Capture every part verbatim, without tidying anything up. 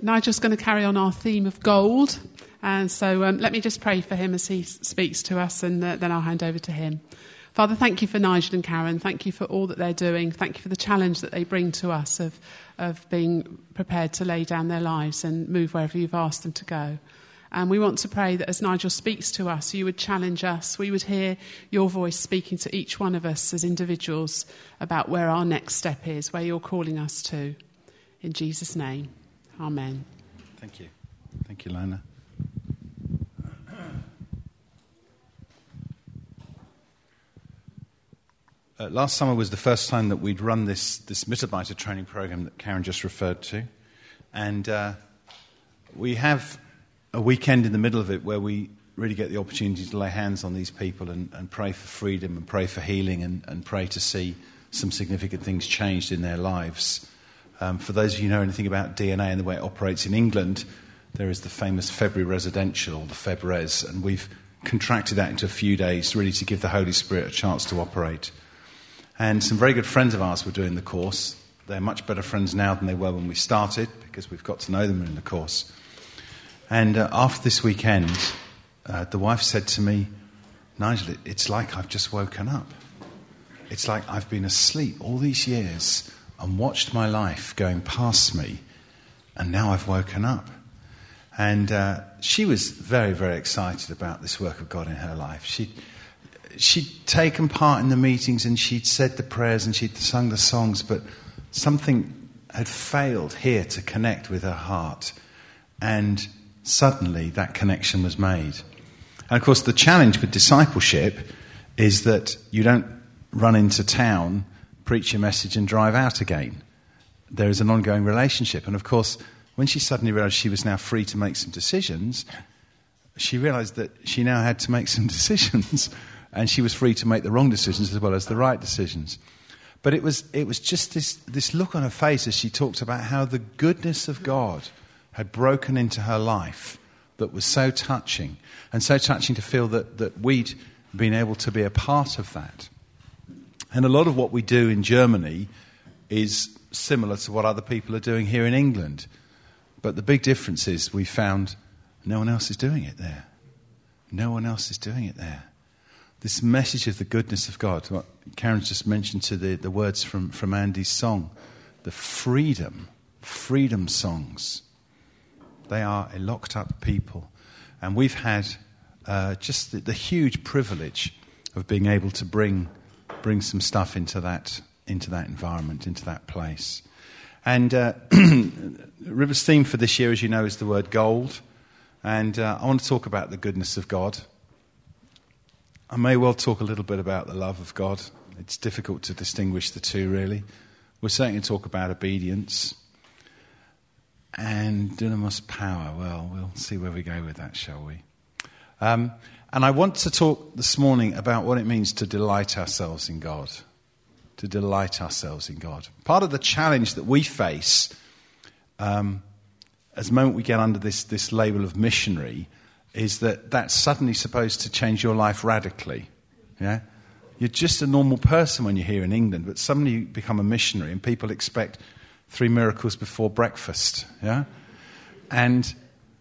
Nigel's going to carry on our theme of gold. And so um, let me just pray for him as he speaks to us, and uh, then I'll hand over to him. Father, thank you for Nigel and Karen. Thank you for all that they're doing. Thank you for the challenge that they bring to us of, of being prepared to lay down their lives and move wherever you've asked them to go. And we want to pray that as Nigel speaks to us, you would challenge us. We would hear your voice speaking to each one of us as individuals about where our next step is, where you're calling us to. In Jesus' name, amen. Thank you. Thank you, Lana. Uh, last summer was the first time that we'd run this, this Mitarbeiter training program that Karen just referred to. And uh, we have a weekend in the middle of it where we really get the opportunity to lay hands on these people and, and pray for freedom and pray for healing and, and pray to see some significant things changed in their lives. Um, for those of you who know anything about D N A and the way it operates in England, there is the famous February Residential, or the FebRes, and we've contracted that into a few days really to give the Holy Spirit a chance to operate. And some very good friends of ours were doing the course. They're much better friends now than they were when we started, because we've got to know them in the course. And uh, after this weekend, uh, the wife said to me, Nigel, it's like I've just woken up. It's like I've been asleep all these years and watched my life going past me, and now I've woken up. And uh, she was very, very excited about this work of God in her life. She She'd taken part in the meetings and she'd said the prayers and she'd sung the songs, but something had failed here to connect with her heart. And suddenly that connection was made. And of course the challenge with discipleship is that you don't run into town, preach your message and drive out again. There is an ongoing relationship. And of course, when she suddenly realized she was now free to make some decisions, she realized that she now had to make some decisions. And she was free to make the wrong decisions as well as the right decisions. But it was it was just this, this look on her face as she talked about how the goodness of God had broken into her life that was so touching. And so touching to feel that, that we'd been able to be a part of that. And a lot of what we do in Germany is similar to what other people are doing here in England. But the big difference is we found no one else is doing it there. No one else is doing it there. This message of the goodness of God, what Karen just mentioned to the, the words from, from Andy's song, the freedom, freedom songs. They are a locked up people. And we've had uh, just the, the huge privilege of being able to bring bring some stuff into that into that environment, into that place. And uh, River's theme for this year, as you know, is the word gold. And uh, I want to talk about the goodness of God. I may well talk a little bit about the love of God. It's difficult to distinguish the two, really. We're certainly going to talk about obedience and dunamis power. Well, we'll see where we go with that, shall we? Um, and I want to talk this morning about what it means to delight ourselves in God. To delight ourselves in God. Part of the challenge that we face, um, as the moment we get under this, this label of missionary, is that that's suddenly supposed to change your life radically. Yeah? You're just a normal person when you're here in England, but suddenly you become a missionary and people expect three miracles before breakfast. Yeah? And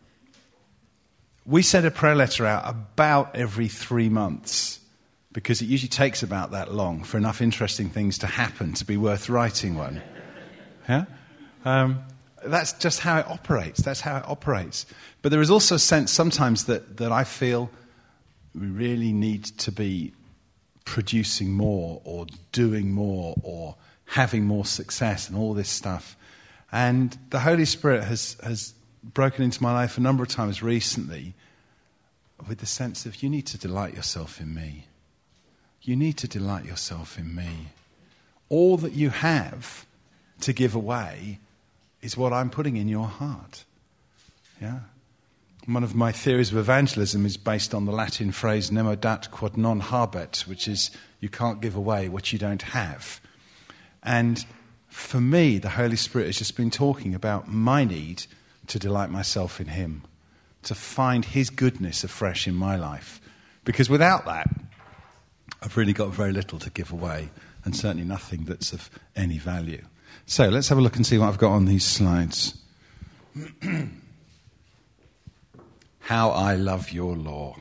we send a prayer letter out about every three months because it usually takes about that long for enough interesting things to happen to be worth writing one. Yeah? Um, That's just how it operates. That's how it operates. But there is also a sense sometimes that, that I feel we really need to be producing more or doing more or having more success and all this stuff. And the Holy Spirit has, has broken into my life a number of times recently with the sense of you need to delight yourself in me. You need to delight yourself in me. All that you have to give away is what I'm putting in your heart. Yeah. One of my theories of evangelism is based on the Latin phrase nemo dat quod non habet, which is you can't give away what you don't have. And for me, the Holy Spirit has just been talking about my need to delight myself in him, to find his goodness afresh in my life. Because without that, I've really got very little to give away, and certainly nothing that's of any value. So let's have a look and see what I've got on these slides. How I love your law.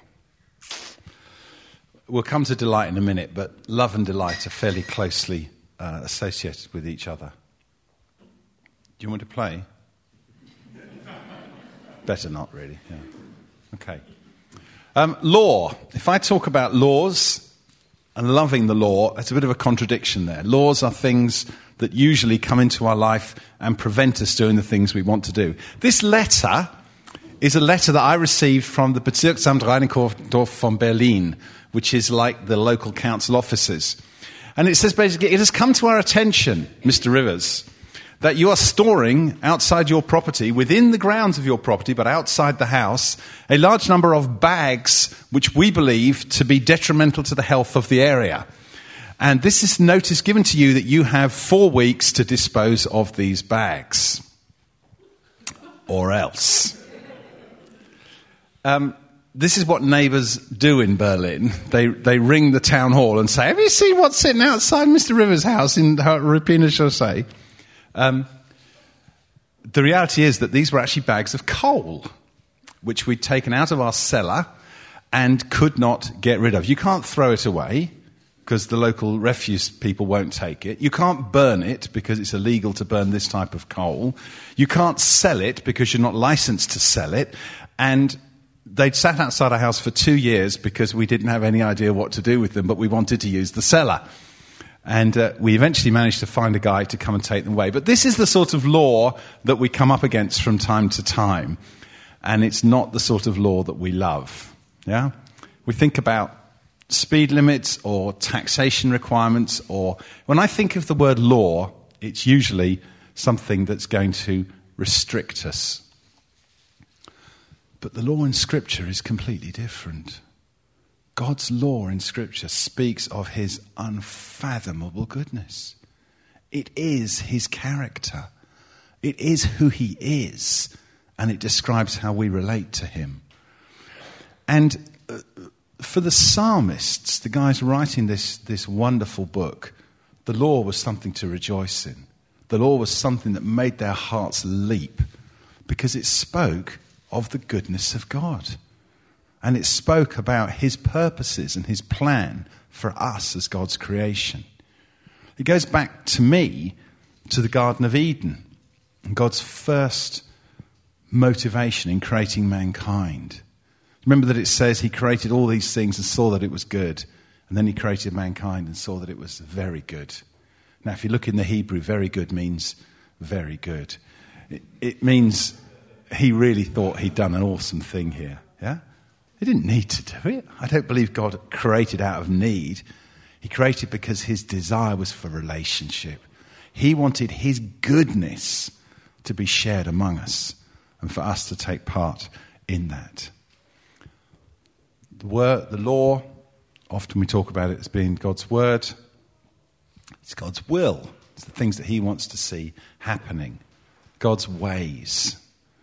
We'll come to delight in a minute, but love and delight are fairly closely uh, associated with each other. Do you want to play? Better not, really. Yeah. Okay. Um, law. If I talk about laws and loving the law, it's a bit of a contradiction there. Laws are things that usually come into our life and prevent us doing the things we want to do. This letter is a letter that I received from the Bezirksamt Reinickendorf von Berlin, which is like the local council offices. And it says basically, it has come to our attention, Mister Rivers, that you are storing outside your property, within the grounds of your property, but outside the house, a large number of bags which we believe to be detrimental to the health of the area. And this is notice given to you that you have four weeks to dispose of these bags. Or else. Um, this is what neighbours do in Berlin. They they ring the town hall and say, have you seen what's sitting outside Mister Rivers' house in Ruppiner Chaussee? Um, the reality is that these were actually bags of coal, which we'd taken out of our cellar and could not get rid of. You can't throw it away because the local refuse people won't take it. You can't burn it because it's illegal to burn this type of coal. You can't sell it because you're not licensed to sell it. And they'd sat outside our house for two years because we didn't have any idea what to do with them, but we wanted to use the cellar. And uh, we eventually managed to find a guy to come and take them away. But this is the sort of law that we come up against from time to time. And it's not the sort of law that we love. Yeah? We think about speed limits or taxation requirements, or when I think of the word law, it's usually something that's going to restrict us. But the law in Scripture is completely different. God's law in Scripture speaks of his unfathomable goodness. It is his character. It is who he is. And it describes how we relate to him. And uh, for the psalmists, the guys writing this, this wonderful book, the law was something to rejoice in. The law was something that made their hearts leap because it spoke of the goodness of God. And it spoke about his purposes and his plan for us as God's creation. It goes back to me, to the Garden of Eden, and God's first motivation in creating mankind. Remember that it says he created all these things and saw that it was good. And then he created mankind and saw that it was very good. Now, if you look in the Hebrew, very good means very good. It, it means he really thought he'd done an awesome thing here. Yeah? He didn't need to do it. I don't believe God created out of need. He created because his desire was for relationship. He wanted his goodness to be shared among us and for us to take part in that. The word, the law, often we talk about it as being God's word. It's God's will. It's the things that he wants to see happening. God's ways.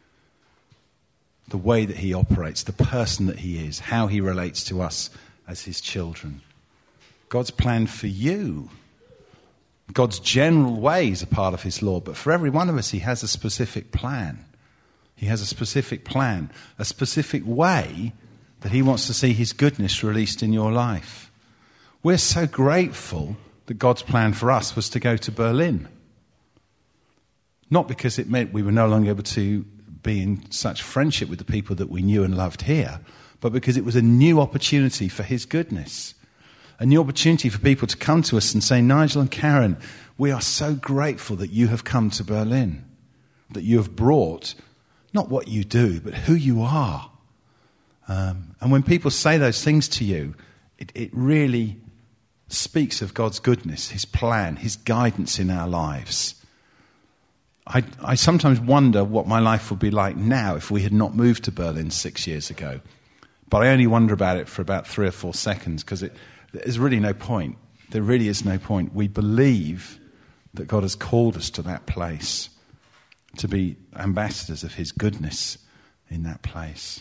The way that he operates, the person that he is, how he relates to us as his children. God's plan for you. God's general ways are part of his law, but for every one of us he has a specific plan. He has a specific plan, a specific way that he wants to see his goodness released in your life. We're so grateful that God's plan for us was to go to Berlin. Not because it meant we were no longer able to be in such friendship with the people that we knew and loved here, but because it was a new opportunity for his goodness. A new opportunity for people to come to us and say, Nigel and Karen, we are so grateful that you have come to Berlin, that you have brought not what you do, but who you are. Um, and when people say those things to you, it, it really speaks of God's goodness, his plan, his guidance in our lives. I, I sometimes wonder what my life would be like now if we had not moved to Berlin six years ago. But I only wonder about it for about three or four seconds because there's really no point. There really is no point. We believe that God has called us to that place to be ambassadors of his goodness in that place.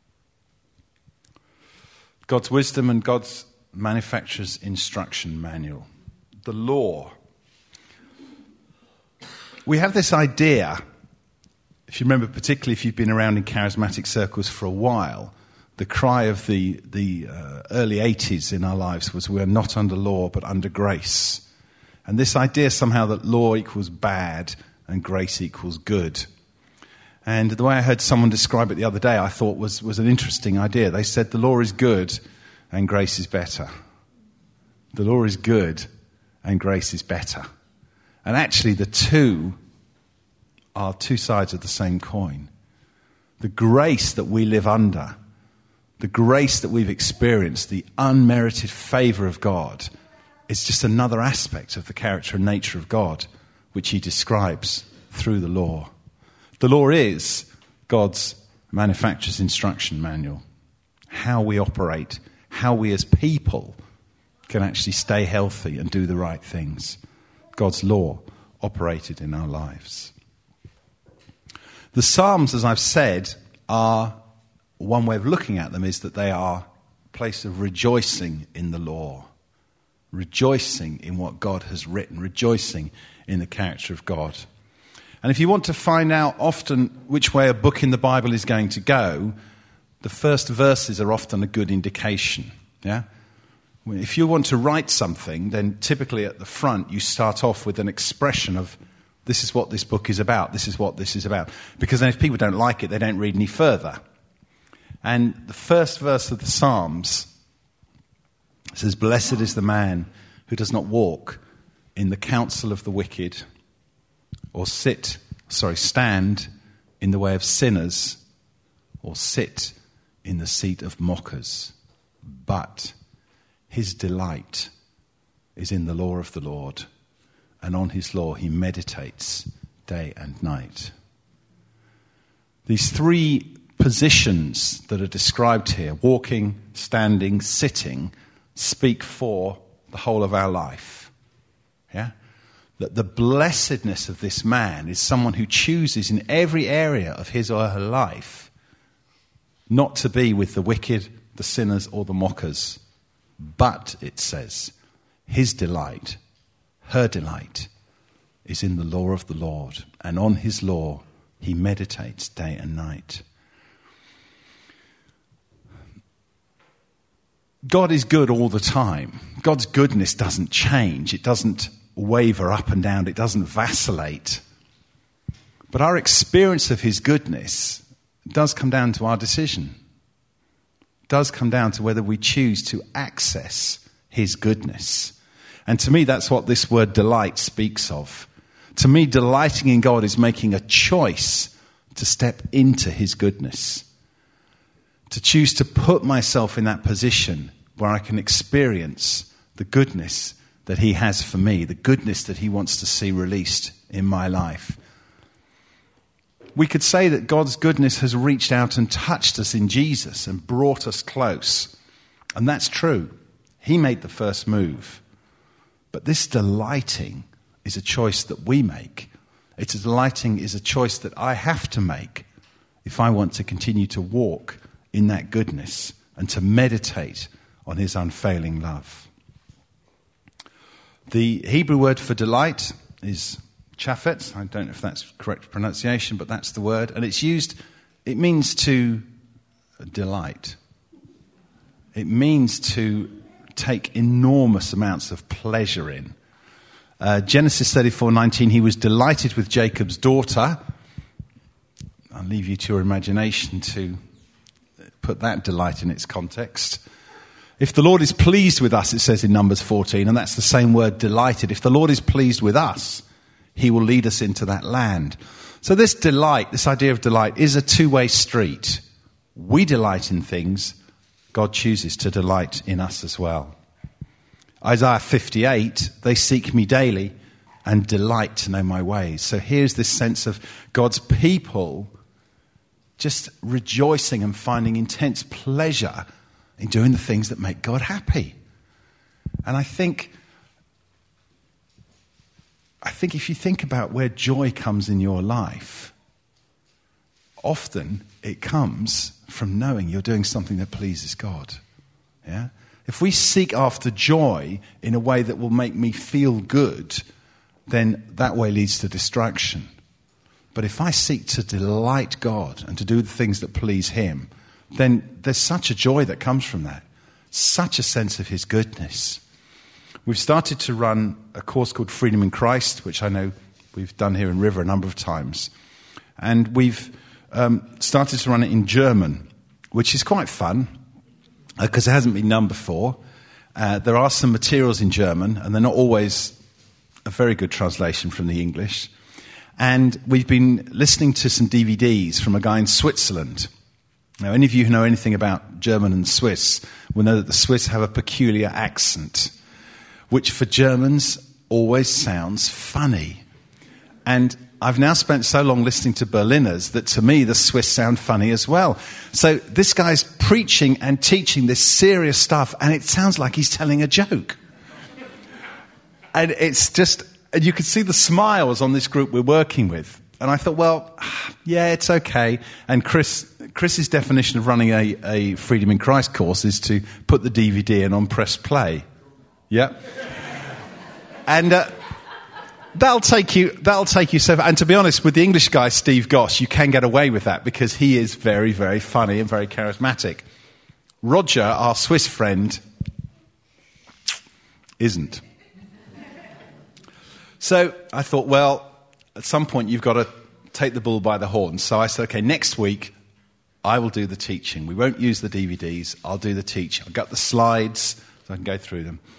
God's wisdom and God's manufacturer's instruction manual. The law. We have this idea if you remember, particularly if you've been around in charismatic circles for a while, the cry of the, the uh, early eighties in our lives was, we are not under law, but under grace. And this idea somehow that law equals bad and grace equals good. And the way I heard someone describe it the other day, I thought was, was an interesting idea. They said the law is good and grace is better. The law is good and grace is better. And actually the two are two sides of the same coin. The grace that we live under, the grace that we've experienced, the unmerited favour of God, is just another aspect of the character and nature of God, which he describes through the law. The law is God's manufacturer's instruction manual. How we operate, how we as people can actually stay healthy and do the right things. God's law operated in our lives. The Psalms, as I've said, are, one way of looking at them is that they are a place of rejoicing in the law. Rejoicing in what God has written, rejoicing in the character of God. And if you want to find out often which way a book in the Bible is going to go, the first verses are often a good indication. Yeah? If you want to write something, then typically at the front you start off with an expression of, this is what this book is about, this is what this is about. Because then if people don't like it, they don't read any further. And the first verse of the Psalms says, blessed is the man who does not walk in the counsel of the wicked, or sit, sorry, stand in the way of sinners, or sit in the seat of mockers. But his delight is in the law of the Lord, and on his law he meditates day and night. These three positions that are described here, walking, standing, sitting, speak for the whole of our life. Yeah? That the blessedness of this man is someone who chooses in every area of his or her life not to be with the wicked, the sinners, or the mockers. But, it says, his delight, her delight, is in the law of the Lord, and on his law he meditates day and night. God is good all the time. God's goodness doesn't change. It doesn't waver up and down. It doesn't vacillate. But our experience of his goodness does come down to our decision. It does come down to whether we choose to access his goodness. And to me, that's what this word delight speaks of. To me, delighting in God is making a choice to step into his goodness. To choose to put myself in that position where I can experience the goodness that he has for me, the goodness that he wants to see released in my life. We could say that God's goodness has reached out and touched us in Jesus and brought us close. And that's true. He made the first move. But this delighting is a choice that we make. It's a delighting is a choice that I have to make if I want to continue to walk in that goodness and to meditate on his unfailing love. The Hebrew word for delight is chafet. I don't know if that's correct pronunciation, but that's the word. And it's used, it means to delight. It means to take enormous amounts of pleasure in. Uh, Genesis thirty-four nineteen, he was delighted with Jacob's daughter. I'll leave you to your imagination to put that delight in its context. If the Lord is pleased with us, it says in Numbers fourteen, and that's the same word, delighted. If the Lord is pleased with us, he will lead us into that land. So this delight, this idea of delight, is a two-way street. We delight in things. God chooses to delight in us as well. Isaiah fifty-eight, they seek me daily and delight to know my ways. So here's this sense of God's people just rejoicing and finding intense pleasure in doing the things that make God happy. And I think, I think if you think about where joy comes in your life, often it comes from knowing you're doing something that pleases God. Yeah? If we seek after joy in a way that will make me feel good, then that way leads to distraction. But if I seek to delight God and to do the things that please him, then there's such a joy that comes from that, such a sense of his goodness. We've started to run a course called Freedom in Christ, which I know we've done here in River a number of times. And we've um, started to run it in German, which is quite fun because uh, it hasn't been done before. Uh, there are some materials in German, and they're not always a very good translation from the English. And we've been listening to some D V Ds from a guy in Switzerland. Now, any of you who know anything about German and Swiss will know that the Swiss have a peculiar accent, which for Germans always sounds funny. And I've now spent so long listening to Berliners that to me the Swiss sound funny as well. So this guy's preaching and teaching this serious stuff, and it sounds like he's telling a joke. And it's just, and you can see the smiles on this group we're working with. And I thought, well, yeah, it's okay. And Chris, Chris's definition of running a, a Freedom in Christ course is to put the D V D in on press play. Yeah. And uh, that'll take you, that'll take you so far. And to be honest, with the English guy, Steve Goss, you can get away with that because he is very, very funny and very charismatic. Roger, our Swiss friend, isn't. So I thought, well, at some point you've got to take the bull by the horns. So I said, okay, next week I will do the teaching. We won't use the D V Ds. I'll do the teaching. I've got the slides so I can go through them.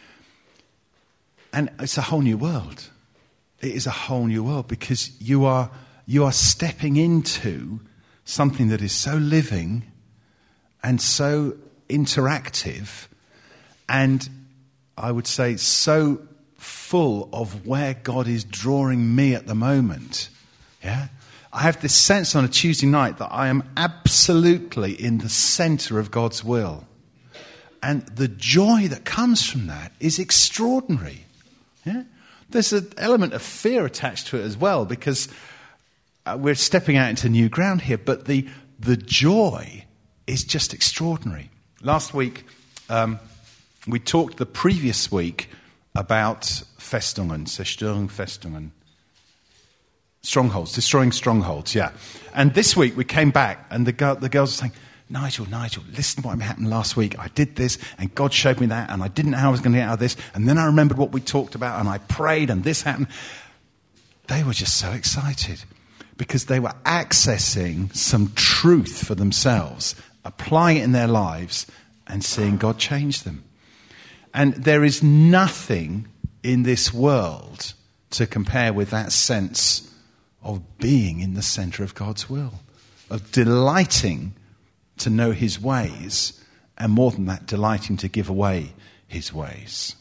And it's a whole new world. It is a whole new world because you are you are stepping into something that is so living and so interactive and I would say so full of where God is drawing me at the moment. Yeah? I have this sense on a Tuesday night that I am absolutely in the center of God's will. And the joy that comes from that is extraordinary. Yeah? There's an element of fear attached to it as well because uh, we're stepping out into new ground here, but the the joy is just extraordinary. Last week, um, we talked the previous week about Festungen, Zerstörung Festungen. Strongholds, destroying strongholds, yeah. And this week we came back and the, girl, the girls were saying, Nigel, Nigel, listen to what happened last week. I did this and God showed me that and I didn't know how I was going to get out of this. And then I remembered what we talked about and I prayed and this happened. They were just so excited because they were accessing some truth for themselves, applying it in their lives and seeing God change them. And there is nothing in this world to compare with that sense of being in the center of God's will, of delighting to know his ways, and more than that, delighting to give away his ways.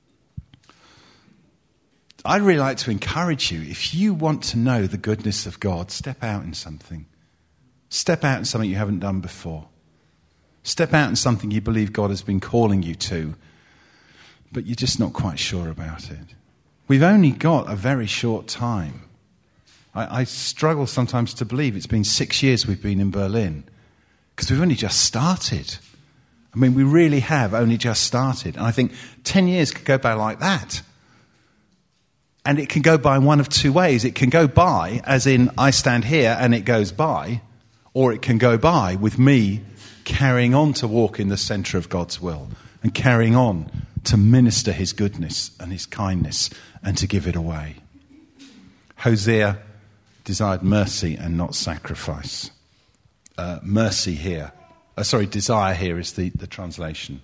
I'd really like to encourage you, if you want to know the goodness of God, step out in something. Step out in something you haven't done before. Step out in something you believe God has been calling you to, but you're just not quite sure about it. We've only got a very short time. I, I struggle sometimes to believe it's been six years we've been in Berlin, because we've only just started. I mean, we really have only just started. And I think ten years could go by like that. And it can go by in one of two ways. It can go by, as in I stand here and it goes by, or it can go by with me carrying on to walk in the center of God's will and carrying on to minister his goodness and his kindness and to give it away. Hosea desired mercy and not sacrifice. Uh, mercy here. Uh, sorry, desire here is the, the translation.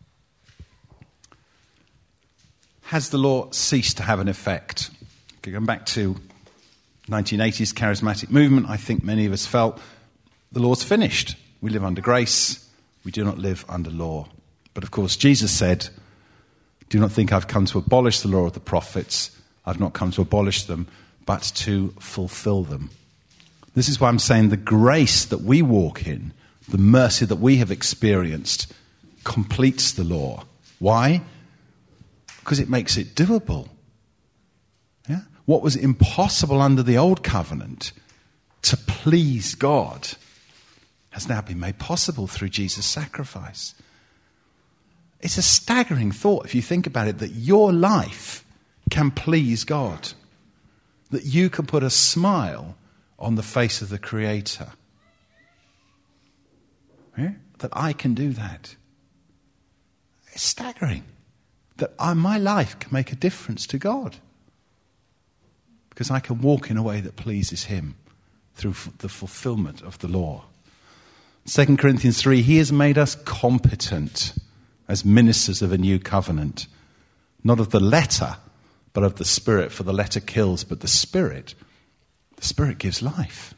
Has the law ceased to have an effect? Going back to nineteen eighties charismatic movement, I think many of us felt the law's finished. We live under grace. We do not live under law. But of course, Jesus said, do not think I've come to abolish the law of the prophets. I've not come to abolish them, but to fulfill them. This is why I'm saying the grace that we walk in, the mercy that we have experienced, completes the law. Why? Because it makes it doable. Yeah? What was impossible under the old covenant to please God has now been made possible through Jesus' sacrifice. It's a staggering thought if you think about it, that your life can please God. that you can put a smile on the face of the Creator. Yeah? That I can do that. It's staggering that I, my life can make a difference to God. Because I can walk in a way that pleases Him through f- the fulfillment of the law. Second Corinthians three, He has made us competent as ministers of a new covenant. Not of the letter, but of the Spirit. For the letter kills, but the Spirit, the Spirit gives life.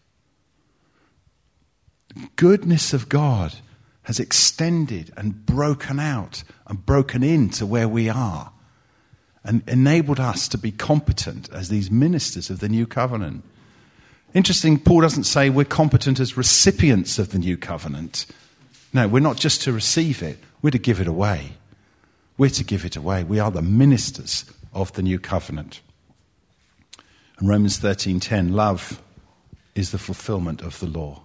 The goodness of God has extended and broken out and broken into where we are and enabled us to be competent as these ministers of the new covenant. Interesting, Paul doesn't say we're competent as recipients of the new covenant. No, we're not just to receive it, we're to give it away. We're to give it away. We are the ministers of the new covenant. And Romans thirteen ten, love is the fulfillment of the law.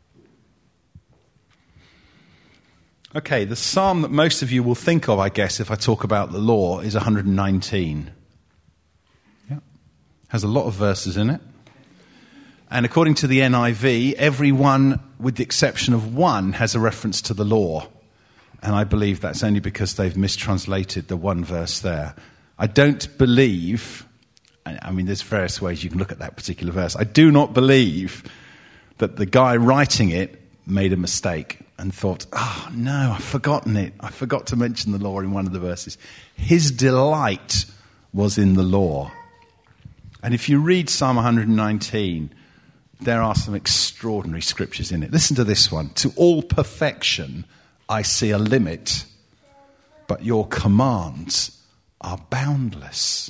Okay, the psalm that most of you will think of, I guess, if I talk about the law, is one hundred nineteen. Yeah. Has a lot of verses in it. And according to the N I V, every one, with the exception of one, has a reference to the law. And I believe that's only because they've mistranslated the one verse there. I don't believe, I mean, there's various ways you can look at that particular verse. I do not believe that the guy writing it made a mistake and thought, oh, no, I've forgotten it. I forgot to mention the law in one of the verses. His delight was in the law. And if you read Psalm one hundred nineteen, there are some extraordinary scriptures in it. Listen to this one. To all perfection, I see a limit, but your commands are boundless.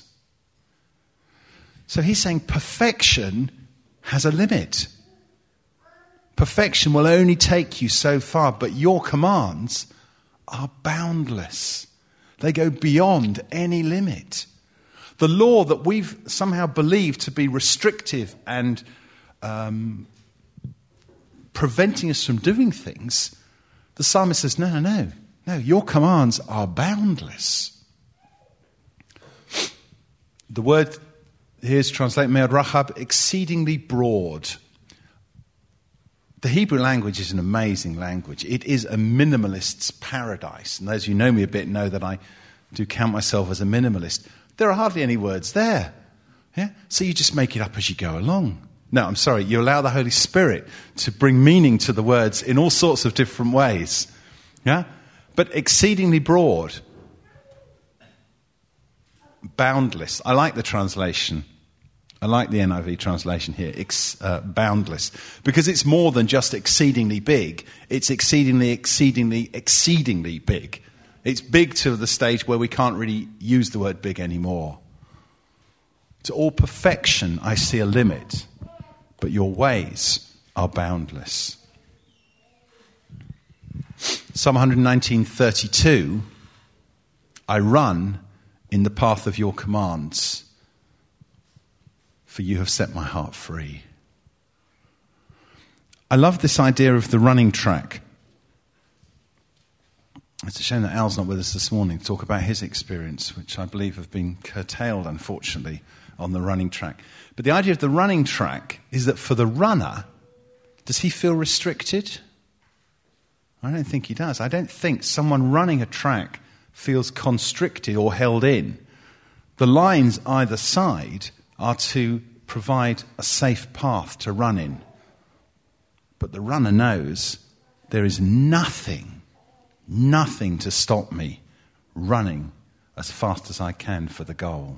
So he's saying perfection has a limit. Perfection will only take you so far, but your commands are boundless. They go beyond any limit. The law that we've somehow believed to be restrictive and um, preventing us from doing things, the psalmist says, no, no, no, no, your commands are boundless. The word here is translated, Me'od Rachab, exceedingly broad. The Hebrew language is an amazing language. It is a minimalist's paradise. And those who know me a bit know that I do count myself as a minimalist. There are hardly any words there. Yeah? So you just make it up as you go along. No, I'm sorry. You allow the Holy Spirit to bring meaning to the words in all sorts of different ways. Yeah? But exceedingly broad. Boundless. I like the translation. I like the N I V translation here, ex, uh, boundless, because it's more than just exceedingly big. It's exceedingly, exceedingly, exceedingly big. It's big to the stage where we can't really use the word big anymore. To all perfection, I see a limit, but your ways are boundless. Psalm one nineteen thirty-two, I run in the path of your commands, for you have set my heart free. I love this idea of the running track. It's a shame that Al's not with us this morning to talk about his experience, which I believe have been curtailed, unfortunately, on the running track. But the idea of the running track is that for the runner, does he feel restricted? I don't think he does. I don't think someone running a track feels constricted or held in. The lines either side are to provide a safe path to run in. But the runner knows there is nothing, nothing to stop me running as fast as I can for the goal.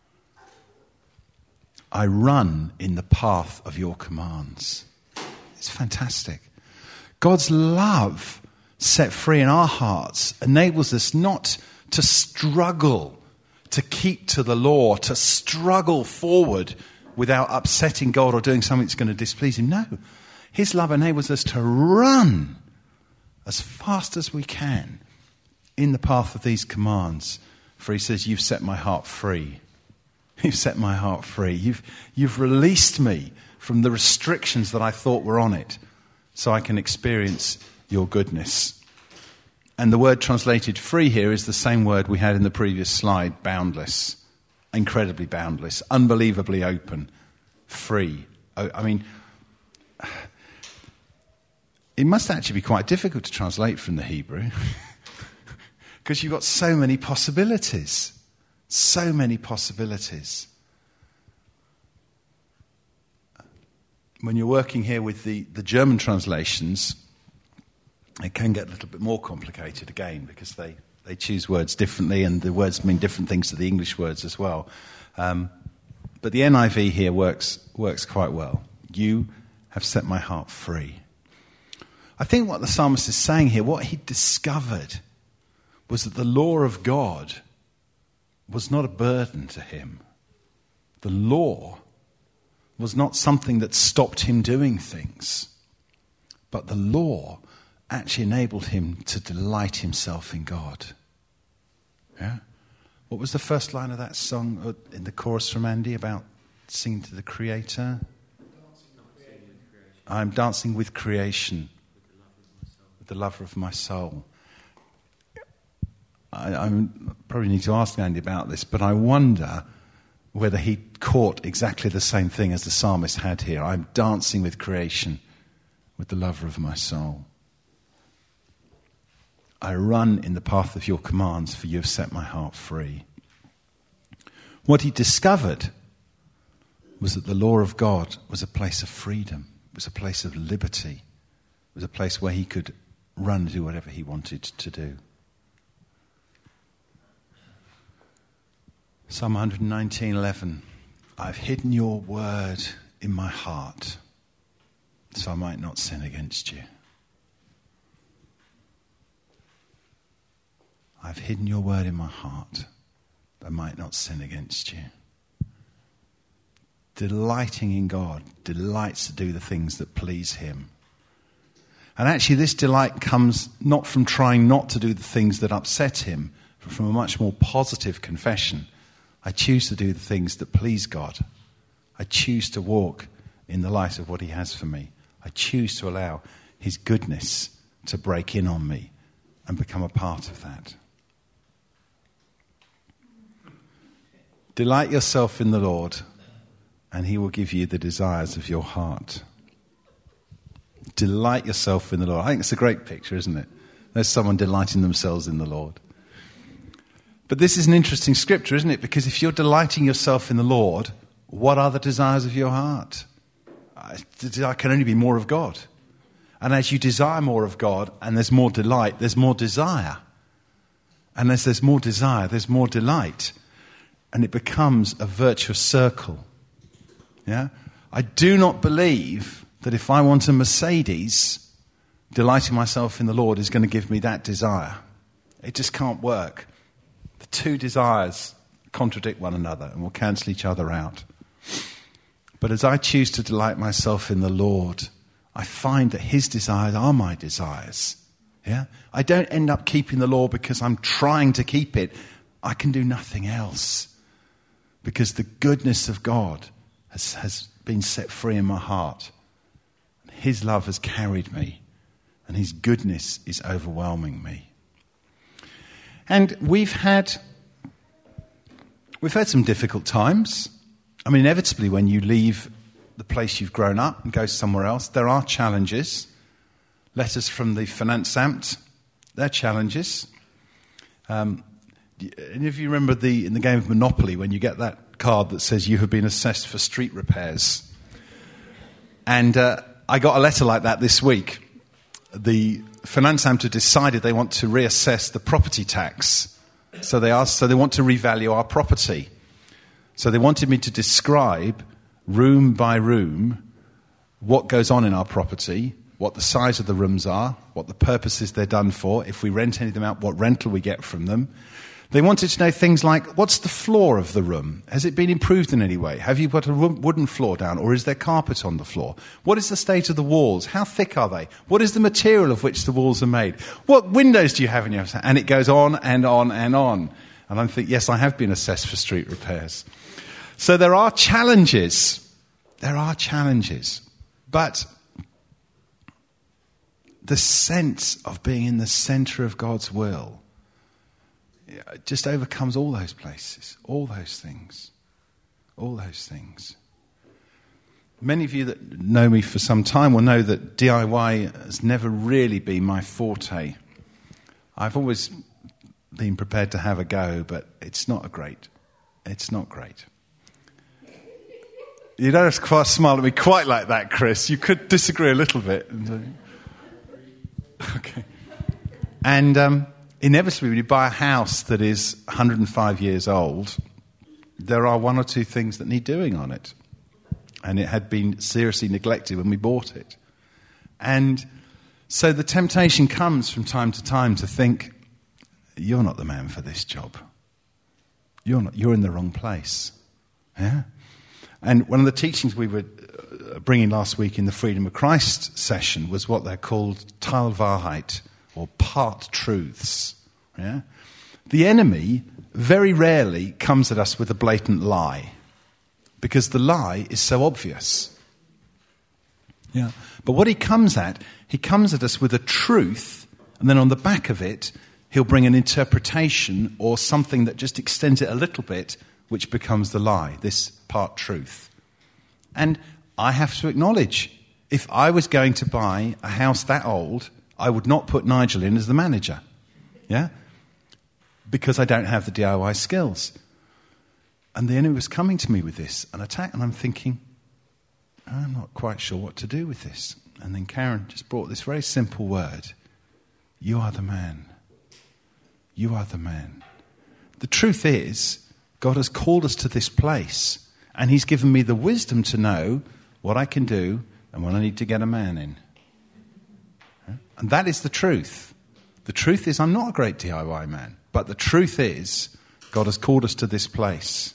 I run in the path of your commands. It's fantastic. God's love set free in our hearts enables us not to struggle to keep to the law, to struggle forward without upsetting God or doing something that's going to displease him. No. His love enables us to run as fast as we can in the path of these commands. For he says, you've set my heart free. You've set my heart free. You've, you've released me from the restrictions that I thought were on it so I can experience your goodness. And the word translated free here is the same word we had in the previous slide, boundless. incredibly boundless, unbelievably open, free. I mean, it must actually be quite difficult to translate from the Hebrew because you've got so many possibilities. So many possibilities. When you're working here with the, the German translations, it can get a little bit more complicated again because they, they choose words differently and the words mean different things to the English words as well. Um, but the N I V here works works quite well. You have set my heart free. I think what the psalmist is saying here, what he discovered was that the law of God was not a burden to him. The law was not something that stopped him doing things, but the law actually enabled him to delight himself in God. Yeah? What was the first line of that song in the chorus from Andy about singing to the Creator? I'm dancing with creation, with the lover of my soul. I, I probably need to ask Andy about this, but I wonder whether he caught exactly the same thing as the psalmist had here. I'm dancing with creation, with the lover of my soul. I run in the path of your commands, for you have set my heart free. What he discovered was that the law of God was a place of freedom. It was a place of liberty. It was a place where he could run and do whatever he wanted to do. Psalm one nineteen eleven. I've hidden your word in my heart so I might not sin against you. I've hidden your word in my heart that I might not sin against you. Delighting in God delights to do the things that please him. And actually this delight comes not from trying not to do the things that upset him, but from a much more positive confession. I choose to do the things that please God. I choose to walk in the light of what he has for me. I choose to allow his goodness to break in on me and become a part of that. Delight yourself in the Lord, and he will give you the desires of your heart. Delight yourself in the Lord. I think it's a great picture, isn't it? There's someone delighting themselves in the Lord. But this is an interesting scripture, isn't it? Because if you're delighting yourself in the Lord, what are the desires of your heart? The desire can only be more of God. And as you desire more of God, and there's more delight, there's more desire. And as there's more desire, there's more delight. And it becomes a virtuous circle. Yeah? I do not believe that if I want a Mercedes, delighting myself in the Lord is going to give me that desire. It just can't work. The two desires contradict one another and will cancel each other out. But as I choose to delight myself in the Lord, I find that his desires are my desires. Yeah? I don't end up keeping the law because I'm trying to keep it. I can do nothing else. Because the goodness of God has, has been set free in my heart. His love has carried me. And his goodness is overwhelming me. And we've had, we've had some difficult times. I mean, inevitably when you leave the place you've grown up and go somewhere else, there are challenges. Letters from the Finanzamt, they're challenges. Um, and if you remember the in the game of Monopoly, when you get that card that says you have been assessed for street repairs. And uh, I got a letter like that this week. The Finanzamt have decided they want to reassess the property tax. So they asked, so they want to revalue our property. So they wanted me to describe room by room what goes on in our property, what the size of the rooms are, what the purposes they're done for, if we rent any of them out, what rental we get from them. They wanted to know things like, what's the floor of the room? Has it been improved in any way? Have you got a wooden floor down, or is there carpet on the floor? What is the state of the walls? How thick are they? What is the material of which the walls are made? What windows do you have in your house? And it goes on and on and on. And I'm thinking, yes, I have been assessed for street repairs. So there are challenges. There are challenges. But the sense of being in the center of God's will it just overcomes all those places, all those things, all those things. Many of you that know me for some time will know that D I Y has never really been my forte. I've always been prepared to have a go, but it's not a great, it's not great. You don't have to quite smile at me quite like that, Chris. You could disagree a little bit. Okay. And um, inevitably, when you buy a house that is one hundred five years old, there are one or two things that need doing on it. And it had been seriously neglected when we bought it. And so the temptation comes from time to time to think, you're not the man for this job. You're not. You're in the wrong place. Yeah? And one of the teachings we were bringing last week in the Freedom of Christ session was what they're called Teilwahrheit, or part truths. Yeah? The enemy very rarely comes at us with a blatant lie, because the lie is so obvious. Yeah. But what he comes at, he comes at us with a truth, and then on the back of it, he'll bring an interpretation or something that just extends it a little bit, which becomes the lie, this part truth. And I have to acknowledge, if I was going to buy a house that old, I would not put Nigel in as the manager. Yeah? Because I don't have the D I Y skills. And the enemy was coming to me with this, an attack, and I'm thinking, I'm not quite sure what to do with this. And then Karen just brought this very simple word. You are the man. You are the man. The truth is, God has called us to this place, and he's given me the wisdom to know what I can do and when I need to get a man in. And that is the truth. The truth is, I'm not a great D I Y man, but the truth is, God has called us to this place.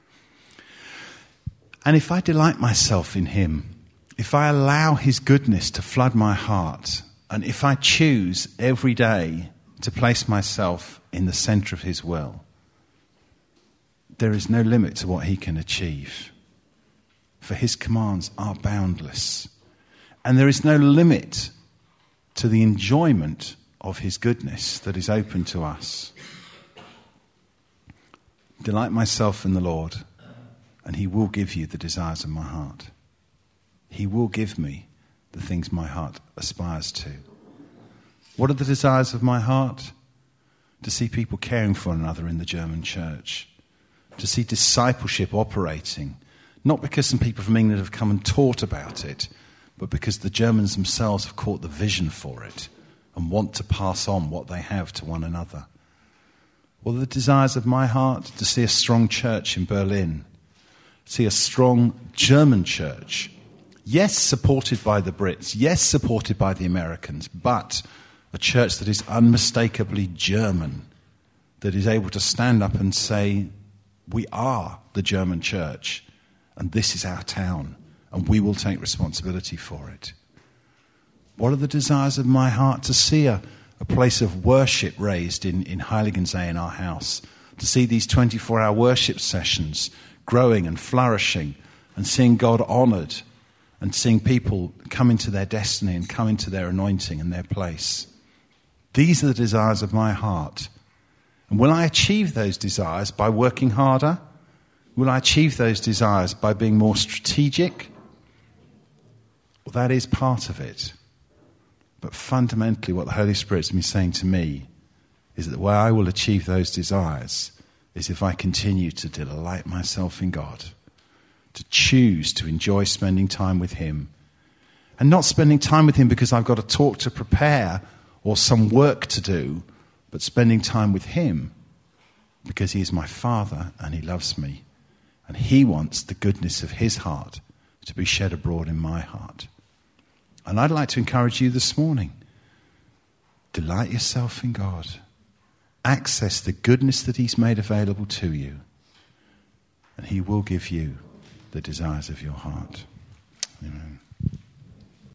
And if I delight myself in him, if I allow his goodness to flood my heart, and if I choose every day to place myself in the center of his will, there is no limit to what he can achieve. For his commands are boundless. And there is no limit to the enjoyment of his goodness that is open to us. Delight myself in the Lord, and he will give you the desires of my heart. He will give me the things my heart aspires to. What are the desires of my heart? To see people caring for one another in the German church. To see discipleship operating. Not because some people from England have come and taught about it, but because the Germans themselves have caught the vision for it and want to pass on what they have to one another. What are the desires of my heart? To see a strong church in Berlin. See a strong German church. Yes, supported by the Brits. Yes, supported by the Americans. But a church that is unmistakably German. That is able to stand up and say, we are the German church. And this is our town. And we will take responsibility for it. What are the desires of my heart? To see a, a place of worship raised in, in Heiligensee in our house. To see these twenty-four hour worship sessions growing and flourishing and seeing God honoured and seeing people come into their destiny and come into their anointing and their place. These are the desires of my heart. And will I achieve those desires by working harder? Will I achieve those desires by being more strategic? Well, that is part of it. But fundamentally what the Holy Spirit's been saying to me is that the way I will achieve those desires is if I continue to delight myself in God, to choose to enjoy spending time with him, and not spending time with him because I've got a talk to prepare or some work to do, but spending time with him because he is my Father and he loves me, and he wants the goodness of his heart to be shed abroad in my heart. And I'd like to encourage you this morning, delight yourself in God. Access the goodness that he's made available to you. And he will give you the desires of your heart. Amen.